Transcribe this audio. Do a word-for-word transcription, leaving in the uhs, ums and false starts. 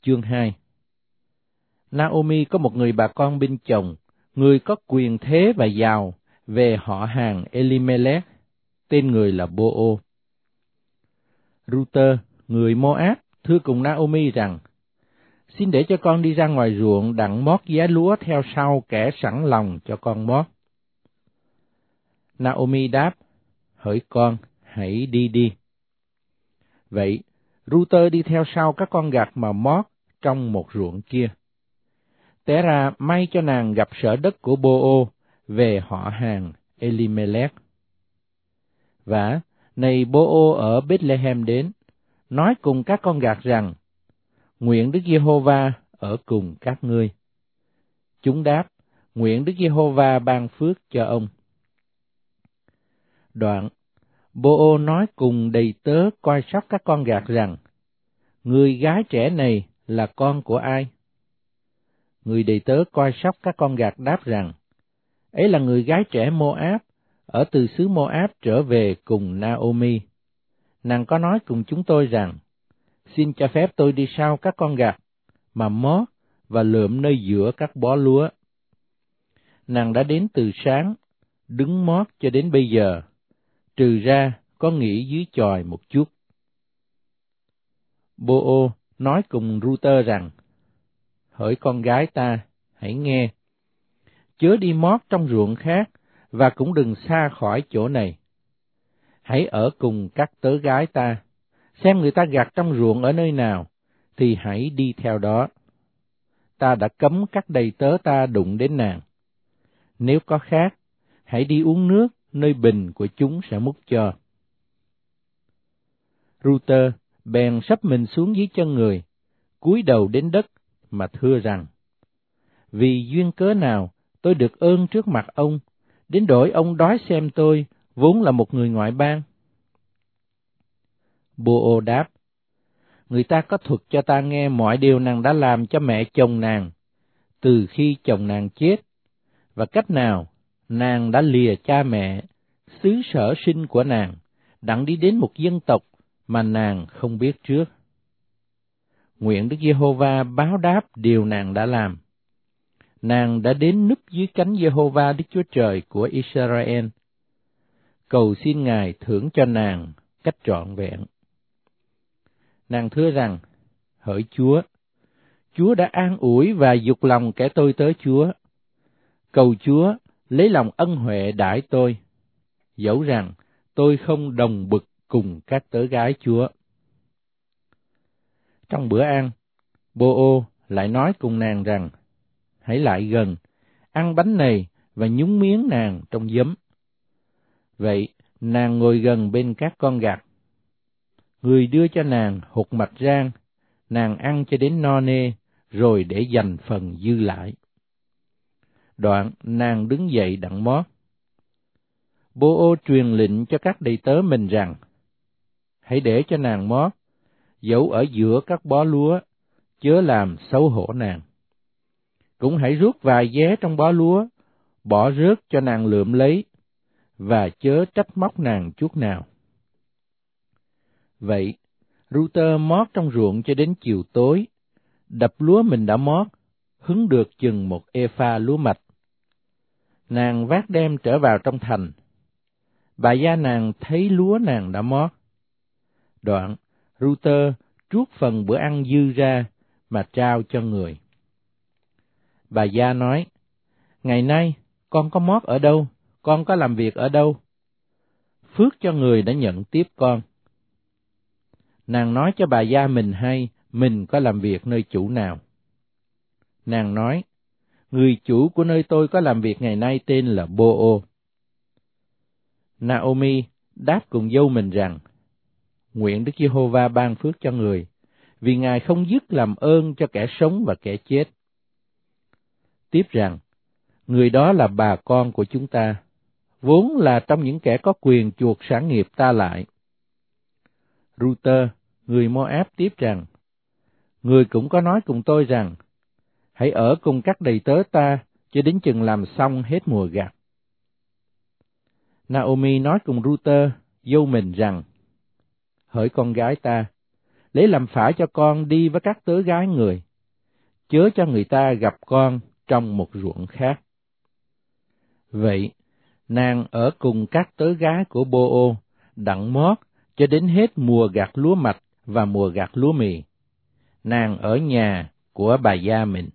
chương hai. Naomi có một người bà con bên chồng, người có quyền thế và giàu, về họ hàng Elimelech, tên người là Bô-ô. Ruther, người Moab, thưa cùng Naomi rằng, xin để cho con đi ra ngoài ruộng đặng mót giá lúa theo sau kẻ sẵn lòng cho con mót. Naomi đáp, hỡi con, hãy đi đi. Vậy, Ruther đi theo sau các con gặt mà mót trong một ruộng kia. Té ra may cho nàng gặp sở đất của Bô-ô về họ hàng Elimelech. Và này Bô-ô ở Bethlehem đến, nói cùng các con gặt rằng, nguyện Đức Giê-hô-va ở cùng các ngươi. Chúng đáp, nguyện Đức Giê-hô-va ban phước cho ông. Đoạn, Bô-ô nói cùng đầy tớ coi sóc các con gặt rằng, người gái trẻ này là con của ai? Người đầy tớ coi sóc các con gặt đáp rằng, ấy là người gái trẻ Moab, ở từ xứ Moab trở về cùng Naomi. Nàng có nói cùng chúng tôi rằng, xin cho phép tôi đi sau các con gặt, mà mót và lượm nơi giữa các bó lúa. Nàng đã đến từ sáng, đứng mót cho đến bây giờ, trừ ra có nghỉ dưới chòi một chút. Bô-ô nói cùng Ruther rằng, hỡi con gái ta, hãy nghe, chớ đi mót trong ruộng khác, và cũng đừng xa khỏi chỗ này. Hãy ở cùng các tớ gái ta, xem người ta gặt trong ruộng ở nơi nào, thì hãy đi theo đó. Ta đã cấm các đầy tớ ta đụng đến nàng. Nếu có khác, hãy đi uống nước, nơi bình của chúng sẽ múc cho. Ruther bèn sấp mình xuống dưới chân người, cúi đầu đến đất mà thưa rằng, vì duyên cớ nào tôi được ơn trước mặt ông, đến đổi ông đói xem tôi, vốn là một người ngoại bang. Bô-ô đáp, người ta có thuật cho ta nghe mọi điều nàng đã làm cho mẹ chồng nàng, từ khi chồng nàng chết, và cách nào nàng đã lìa cha mẹ, xứ sở sinh của nàng, đặng đi đến một dân tộc mà nàng không biết trước. Nguyện Đức Giê-hô-va báo đáp điều nàng đã làm. Nàng đã đến núp dưới cánh Giê-hô-va Đức Chúa Trời của Israel. Cầu xin Ngài thưởng cho nàng cách trọn vẹn. Nàng thưa rằng, hỡi Chúa, Chúa đã an ủi và dục lòng kẻ tôi tớ Chúa. Cầu Chúa lấy lòng ân huệ đãi tôi, dẫu rằng tôi không đồng bực cùng các tớ gái Chúa. Trong bữa ăn, Bô-ô lại nói cùng nàng rằng, hãy lại gần, ăn bánh này và nhúng miếng nàng trong giấm. Vậy, nàng ngồi gần bên các con gặt. Người đưa cho nàng hột mạch rang, nàng ăn cho đến no nê, rồi để dành phần dư lại. Đoạn, nàng đứng dậy đặng mót. Bô-ô truyền lệnh cho các đầy tớ mình rằng, hãy để cho nàng mót, dẫu ở giữa các bó lúa, chớ làm xấu hổ nàng. Cũng hãy rút vài vé trong bó lúa, bỏ rớt cho nàng lượm lấy, và chớ trách móc nàng chút nào. Vậy, Ruther mót trong ruộng cho đến chiều tối, đập lúa mình đã mót, hứng được chừng một ê-pha lúa mạch. Nàng vác đem trở vào trong thành. Bà gia nàng thấy lúa nàng đã mót. Đoạn, Ruther truốt phần bữa ăn dư ra mà trao cho người. Bà gia nói, ngày nay con có mót ở đâu, con có làm việc ở đâu? Phước cho người đã nhận tiếp con. Nàng nói cho bà gia mình hay, mình có làm việc nơi chủ nào. Nàng nói, người chủ của nơi tôi có làm việc ngày nay tên là Bô-ô. Naomi đáp cùng dâu mình rằng, nguyện Đức Giê-hô-va ban phước cho người, vì Ngài không dứt làm ơn cho kẻ sống và kẻ chết. Tiếp rằng, người đó là bà con của chúng ta, vốn là trong những kẻ có quyền chuộc sản nghiệp ta lại. Ruther, người Moab tiếp rằng, người cũng có nói cùng tôi rằng, hãy ở cùng các đầy tớ ta, cho đến chừng làm xong hết mùa gặt. Naomi nói cùng Ruther, dâu mình rằng, hỡi con gái ta, lấy làm phải cho con đi với các tớ gái người, chớ cho người ta gặp con trong một ruộng khác. Vậy, nàng ở cùng các tớ gái của Bô-ô, đặng mót cho đến hết mùa gặt lúa mạch và mùa gặt lúa mì. Nàng ở nhà của bà gia mình.